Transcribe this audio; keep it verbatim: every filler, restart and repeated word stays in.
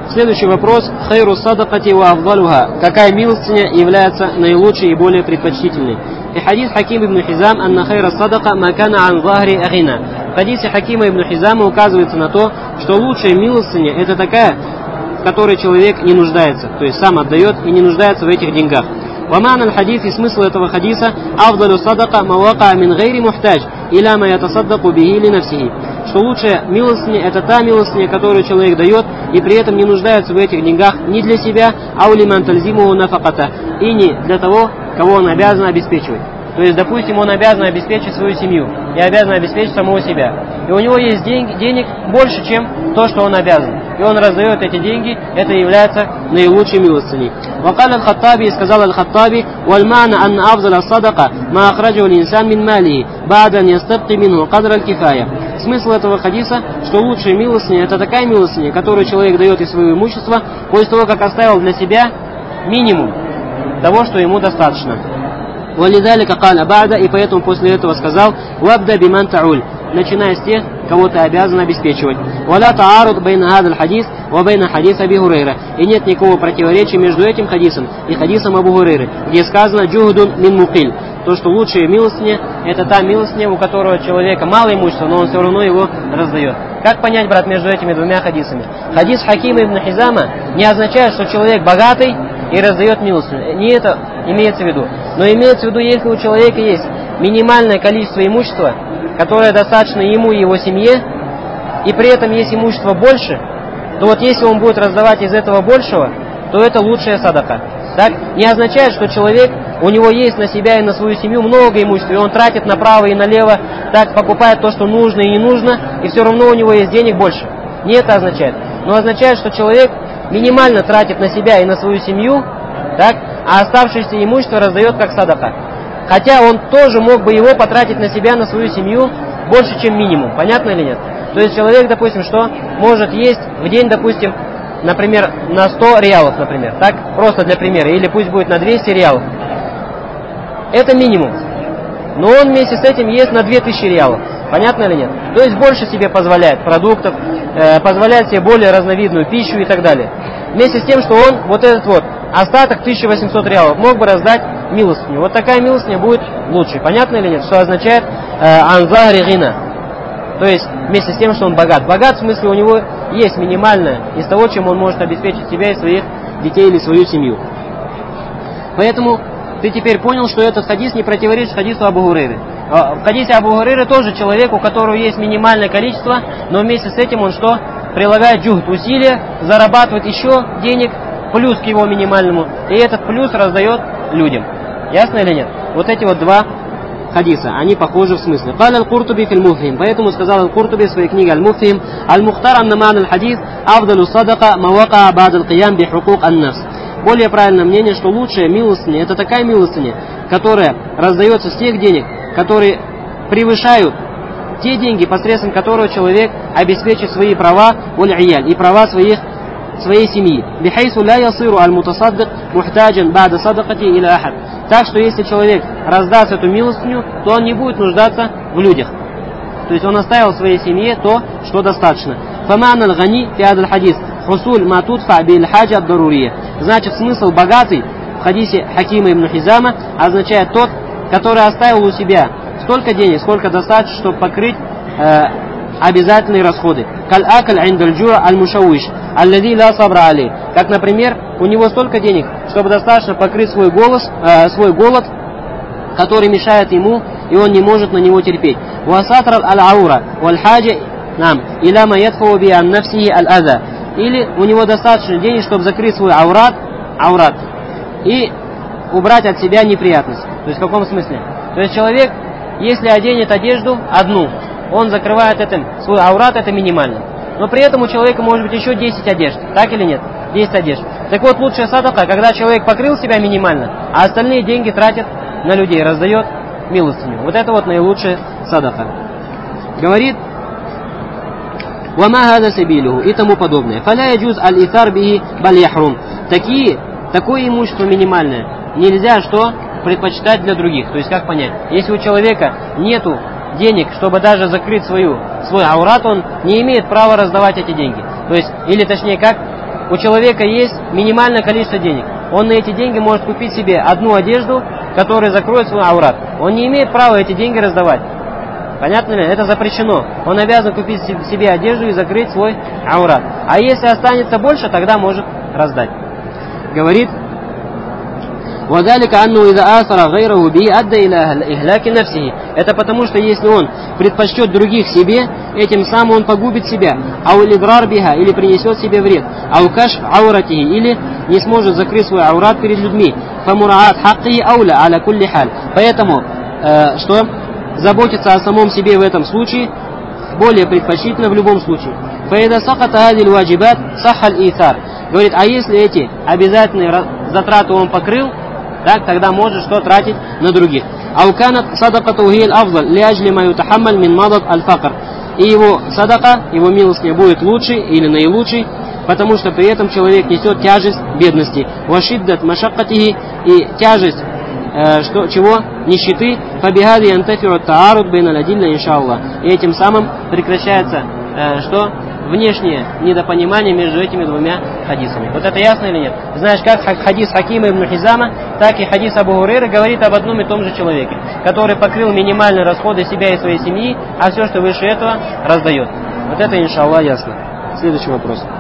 Следующий вопрос. Хайру садакати ва афдалуха. Какая милостыня является наилучшей и более предпочтительной? И хадис Хаким ибн Хизам анна хайра садака макана ан захри агина. В хадисе Хакима ибн Хизама указывается на то, что лучшая милостыня это такая, в которой человек не нуждается, то есть сам отдает и не нуждается в этих деньгах. ومعنى الحديث и смысл этого хадиса أفضل الصدقة ما وقع من غير محتاج إلى ما يتصدق به لنفسه. Что лучшая милостыня это та милостыня, которую человек дает и при этом не нуждается в этих деньгах ни для себя, а улиман тальзиму нафаката, и не для того, кого он обязан обеспечивать. То есть, допустим, он обязан обеспечить свою семью и обязан обеспечить самого себя. И у него есть деньги, денег больше, чем то, что он обязан. И он раздает эти деньги, это является наилучшей милостыней. وقال الخطابي, сказал Аль-Хаттаби, والمعنى أن أفضل الصدقة ما أخرجه الإنسان من ماله بعد أن يستبقي منه قدر الكفاية. Смысл этого хадиса, что лучшая милостыня это такая милостыня, которую человек дает из своего имущества после того, как оставил для себя минимум того, что ему достаточно. وَلِذَلِكَ قَالَ бَعْدَ, и поэтому после этого сказал وَابْدَ بِمَنْ تَعُولْ, начиная с тех, кого ты обязан обеспечивать. وَلَا تَعَارُضْ بَيْنَ هَذَا الْحَدِيثِ وَبَيْنَ حَدِيثِ أَبِي هُرَيْرَةَ, и нет никакого противоречия между этим хадисом и хадисом Абу Хурайры, где сказано «Джухдун мин мукиль», то, что лучшая милостыня это та милостыня, у которого человека мало имущества, но он все равно его раздает. Как понять, брат, между этими двумя хадисами? Хадис Хакима ибн Хизама не означает, что человек богатый и раздает милостыню. Не это имеется в виду. Но имеется в виду, если у человека есть минимальное количество имущества, которое достаточно ему и его семье, и при этом есть имущество больше, то вот если он будет раздавать из этого большего, то это лучшая садака. Так? Не означает, что человек, у него есть на себя и на свою семью много имущества, и он тратит направо и налево, так покупает то, что нужно и не нужно, и все равно у него есть денег больше. Не это означает. Но означает, что человек минимально тратит на себя и на свою семью, так, а оставшееся имущество раздает как садака. Хотя он тоже мог бы его потратить на себя, на свою семью больше, чем минимум. Понятно или нет? То есть человек, допустим, что может есть в день, допустим, например, на сто реалов, например, так, просто для примера, или пусть будет на двести реалов. Это минимум. Но он вместе с этим ест на две тысячи реалов. Понятно или нет? То есть больше себе позволяет продуктов, э, позволяет себе более разновидную пищу и так далее. Вместе с тем, что он вот этот вот остаток тысяча восемьсот реалов мог бы раздать милостыню. Вот такая милостыня будет лучше. Понятно или нет? Что означает анзахри гина. То есть вместе с тем, что он богат. Богат в смысле у него есть минимальное из того, чем он может обеспечить себя и своих детей или свою семью. Поэтому ты теперь понял, что этот хадис не противоречит хадису Абу Хурайры. В хадисе Абу Хурайры тоже человек, у которого есть минимальное количество, но вместе с этим он что? Прилагает джухд, усилия, зарабатывает еще денег, плюс к его минимальному, и этот плюс раздает людям. Ясно или нет? Вот эти вот два хадиса, они похожи в смысле. قال القرطبي في المفهم, поэтому сказал Аль-Куртуби в своей книге Аль-Муфхим, المختار أن معنى الحديث أفضل الصدقة ما وقع بعد القيام بحقوق النفس. Более правильное мнение, что лучшая милостыня это такая милостыня, которая раздается с тех денег, которые превышают те деньги, посредством которого человек обеспечит свои права и права своих своей семьи. Бихайсу ля ясиру аль-мутасаддик мухтаджан ба'да садакати иля ахад. Так что если человек раздаст эту милостыню, то он не будет нуждаться в людях. То есть он оставил своей семье то, что достаточно. Фаман аль-гани фи адаль хадис хусуль ма тудфа биль хаджа ад-дарурия. Значит, смысл богатый в хадисе Хакима ибн Хизама означает тот, который оставил у себя столько денег, сколько достаточно, чтобы покрыть э, обязательные расходы. Каль-акаль индаль-джуа аль-мушауиш, аль-лади ла сабра алей. Как, например, у него столько денег, чтобы достаточно покрыть свой, голос, э, свой голод, который мешает ему, и он не может на него терпеть. Уасатра аль-аура, валь-хаджа, нам, иля ма ядфау би ан нафсихи аль-аза. Или у него достаточно денег, чтобы закрыть свой аурат, аурат, и убрать от себя неприятность. То есть в каком смысле? То есть человек, если оденет одежду одну, он закрывает этим свой аурат, это минимально. Но при этом у человека может быть еще десять одежд. Так или нет? десять одежд. Так вот, лучшая садака, когда человек покрыл себя минимально, а остальные деньги тратит на людей, раздает милостыню. Вот это вот наилучшая садака. Говорит, «Вама хада сабилюху» и тому подобное. «Фаля яджуз аль-итар бихи баль яхрум». Такие, такое имущество минимальное нельзя что предпочитать для других. То есть как понять? Если у человека нету денег, чтобы даже закрыть свою, свой аурат, он не имеет права раздавать эти деньги. То есть, или точнее как, у человека есть минимальное количество денег. Он на эти деньги может купить себе одну одежду, которая закроет свой аурат. Он не имеет права эти деньги раздавать. Понятно ли? Это запрещено. Он обязан купить себе одежду и закрыть свой аурат. А если останется больше, тогда может раздать. Говорит: وَذَلِكَ أَنَّهُ إِذَا آثَرَ غَيْرَهُ بِهِ أَدَّى إِلَى إِهْلَاكِ نَفْسِهِ. Это потому, что если он предпочтет других себе, этим самым он погубит себя. أَوْ الْإِضْرَارِ بِهَا, или принесет себе вред. أَوْ كَشْفَ عَوْرَتِهِ, или не сможет закрыть свой аурат перед людьми. فَمُرَعَاتْ حَقِّهِ أَوْلَى عَلَى كُلِّ حَالٍ. Поэтому, э, что заботиться о самом себе в этом случае более предпочтительно в любом случае. فَإِذَا سَقَطَ هَذِهِ الْوَاجِبَاتِ صَحَّ الْإِيثَارُ. Говорит, а если эти обязательные затраты он покрыл, так, тогда может что тратить на других. Ауканат садакату хи аль-афзал лиаджли ма ютахаммаль мин мадат аль-факр. И его садака, его милостыня будет лучше или наилучший, потому что при этом человек несет тяжесть бедности. Вашиддат машаккатихи, и тяжесть э, что, чего? Нищеты. Фабихади янтафиру таарут бейна ладилля иншаллах. И этим самым прекращается э, что? Внешнее недопонимание между этими двумя хадисами. Вот это ясно или нет? Знаешь, как хадис Хакима ибн Хизама, так и хадис Абу Хурейры говорит об одном и том же человеке, который покрыл минимальные расходы себя и своей семьи, а все, что выше этого, раздает. Вот это, иншаллах, ясно. Следующий вопрос.